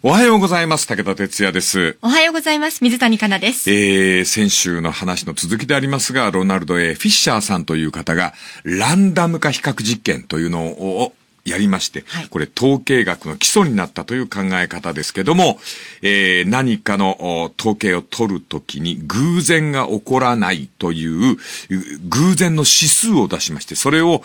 おはようございます。武田哲也です。 おはようございます。水谷香奈です。 先週の話の続きでありますが、ロナルド・フィッシャーさんという方が、ランダム化比較実験というのをやりまして、これ統計学の基礎になったという考え方ですけども、何かの統計を取るときに偶然が起こらないという偶然の指数を出しまして、それを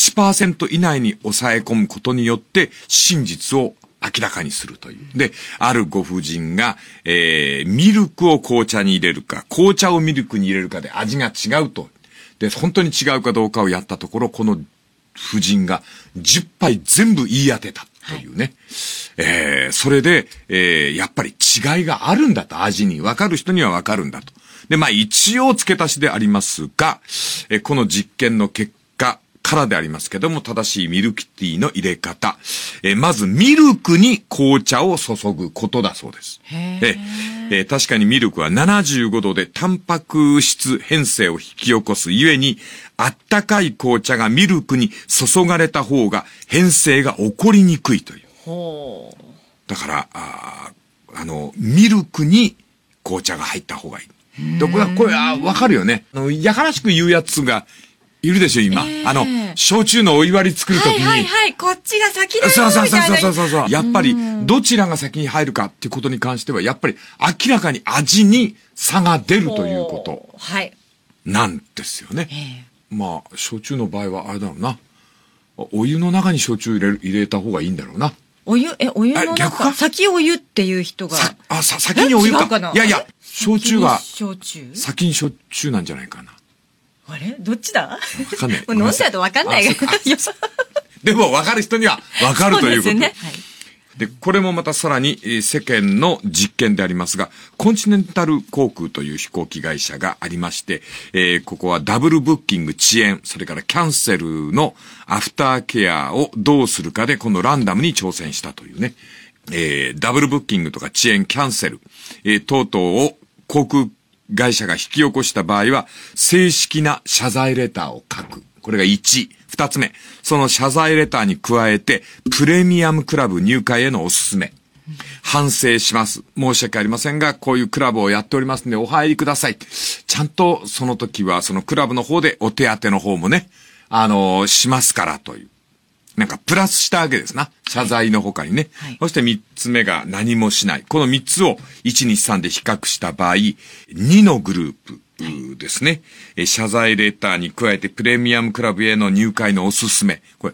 1% 以内に抑え込むことによって真実を明らかにするという。で、あるご婦人が、ミルクを紅茶に入れるか、紅茶をミルクに入れるかで味が違うと。で、本当に違うかどうかをやったところ、この婦人が10杯全部言い当てたというね。それで、やっぱり違いがあるんだと、味に。わかる人にはわかるんだと。で、一応付け足しでありますが、この実験の結果からでありますけども、正しいミルクティーの入れ方。まず、ミルクに紅茶を注ぐことだそうです。確かにミルクは75度でタンパク質変性を引き起こすゆえに、あったかい紅茶がミルクに注がれた方が変性が起こりにくいという。だから、ミルクに紅茶が入った方がいい。これわかるよね。やかましく言うやつがいるでしょ、今。焼酎のお湯割り作るときに。 こっちが先だよみたいな。 そう。やっぱり、どちらが先に入るかっていうことに関しては、やっぱり明らかに味に差が出るということ。なんですよね。焼酎の場合はあれだろうな。お湯の中に焼酎入れた方がいいんだろうな。 お湯の中。先お湯っていう人が。 先にお湯か。いや、焼酎が、先に焼酎なんじゃないかな。 あれどっちだ？ わかんない。 飲んだとわかんない。 でもわかる人にはわかるということ。で、これもまたさらに世間の実験でありますが、コンチネンタル航空という飛行機会社がありまして、ここはダブルブッキング、遅延、それからキャンセルのアフターケアをどうするかで、このランダムに挑戦したというね。ダブルブッキングとか遅延、キャンセル、等々を航空会社が引き起こした場合は、正式な謝罪レターを書く。これが1。二つ目。その謝罪レターに加えて、プレミアムクラブ入会へのおすすめ。反省します。申し訳ありませんが、こういうクラブをやっておりますので、お入りください。ちゃんとその時は、そのクラブの方でお手当の方もね、しますからという。なんかプラスしたわけですな。謝罪の他にね。そして3つ目が何もしない。この3つを1、2、3で比較した場合、2のグループですね。謝罪レターに加えてプレミアムクラブへの入会のおすすめ。これ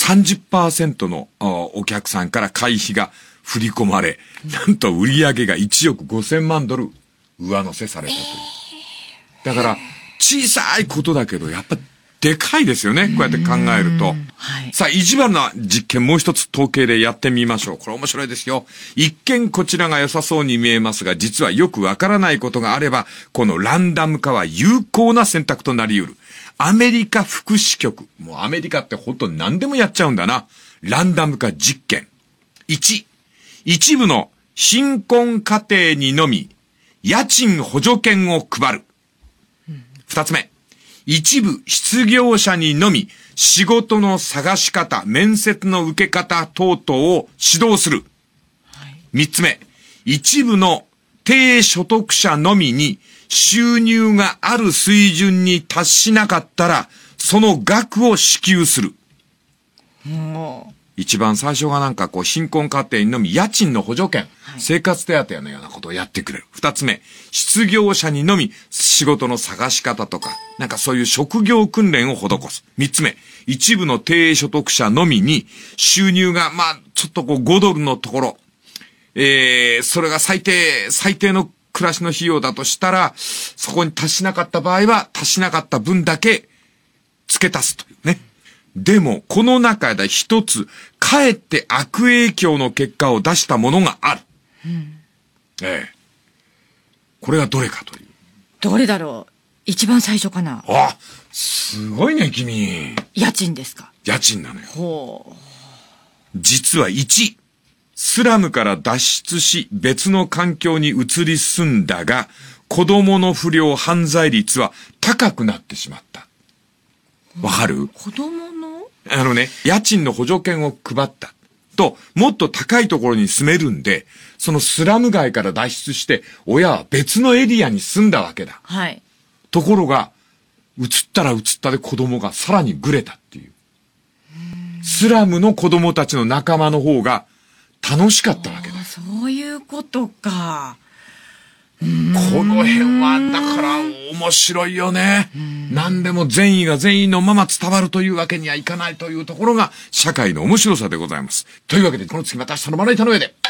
30% のお客さんから会費が振り込まれ、なんと売上が1億5000万ドル上乗せされたという。だから小さいことだけどやっぱでかいですよね。こうやって考えると。さあ、意地悪な実験もう一つ統計でやってみましょう。これ面白いですよ。一見こちらが良さそうに見えますが、実はよくわからないことがあれば、このランダム化は有効な選択となり得る。アメリカ福祉局。もうアメリカって本当に何でもやっちゃうんだな。ランダム化実験。1、一部の貧困家庭にのみ、家賃補助券を配る。2つ目。一部失業者にのみ仕事の探し方、面接の受け方等々を指導する。三つ目、一部の低所得者のみに収入がある水準に達しなかったら、その額を支給する。一番最初がなんか貧困家庭にのみ家賃の補助券、生活手当のようなことをやってくれる。二つ目、失業者にのみ仕事の探し方とか、なんかそういう職業訓練を施す。三つ目、一部の低所得者のみに収入がちょっと5ドルのところ、それが最低の暮らしの費用だとしたら、そこに達しなかった場合は達しなかった分だけ付け足すというね。でも、この中で一つ、かえって悪影響の結果を出したものがある。これはどれかという。 どれだろう？一番最初かな。 すごいね、君。 家賃ですか？ 家賃なのよ。実は1、スラムから脱出し別の環境に移り住んだが、子供の不良犯罪率は高くなってしまった。わかる？ 子供の？ 家賃の補助券を配った。 と、もっと高いところに住めるんで、そのスラム街から脱出して、親は別のエリアに住んだわけだ。 はい。 ところが、移ったら移ったで子供がさらにぐれたっていう。スラムの子供たちの仲間の方が楽しかったわけだ。 そういうことか。 この辺は、だから面白いよね。何でも善意が善意のまま伝わるというわけにはいかないというところが社会の面白さでございます。というわけで、この次また明日のまな板の上で。